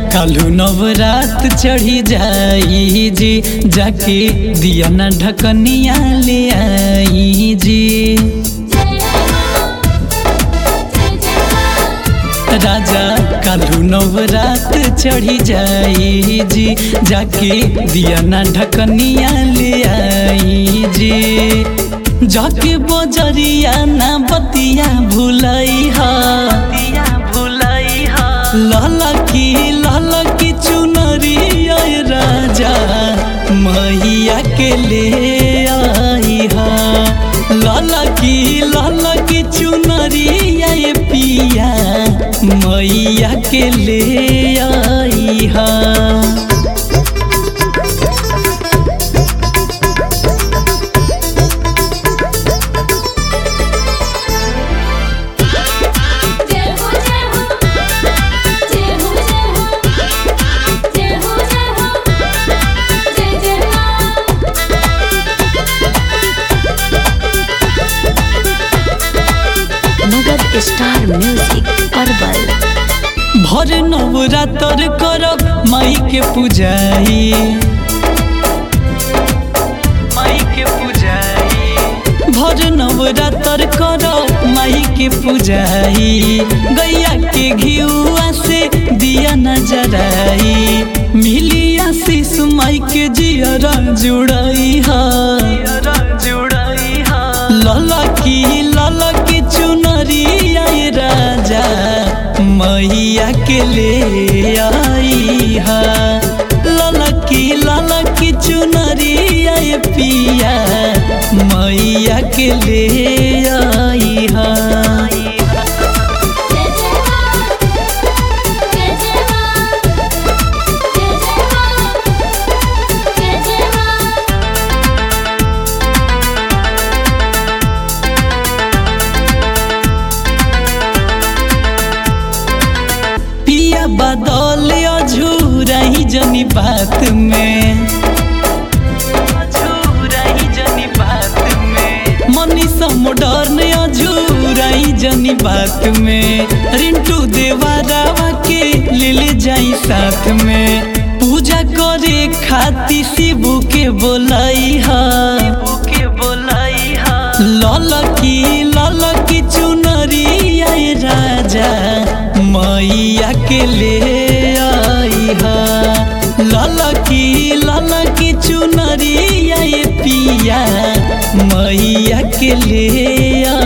कालू नवरात चढ़ी जाई जी, जाके दिया न ढकनिया ले आई जी। राजा कालू नवरात चढ़ी जाई जी, जाके दिया न ढकनिया ले आई जी। जाके बजरिया ना बतिया भुलई हा, ललकी चुनरी राजा मैया के ले आई हा। ललकी चुनरी पिया मैया के ले आई हा। स्टार म्यूजिक अरबल। भर नवरात्र करब माई के पूजाई, भर नवरात्र करब माई के पूजाई। गैया के घिउआ से दिया न जराई, मिली आशीष माई के जियरा जुड़ाई हा। ललकी चुनरी राजा मैया के ले आई हा। ललकी चुनरी पिया मैया के ले आई हा। बदल अझूराई जनी बात में, मनीषा मॉडर्न अझूराई जनी बात में। रिंटू देवरावा के ले जाई साथ में, पूजा करे खाती शिबू के बोलाई हा। ललकी चुनरी राजा मैया के ले आई हा। ललकी चुनरी पिया मैया के ले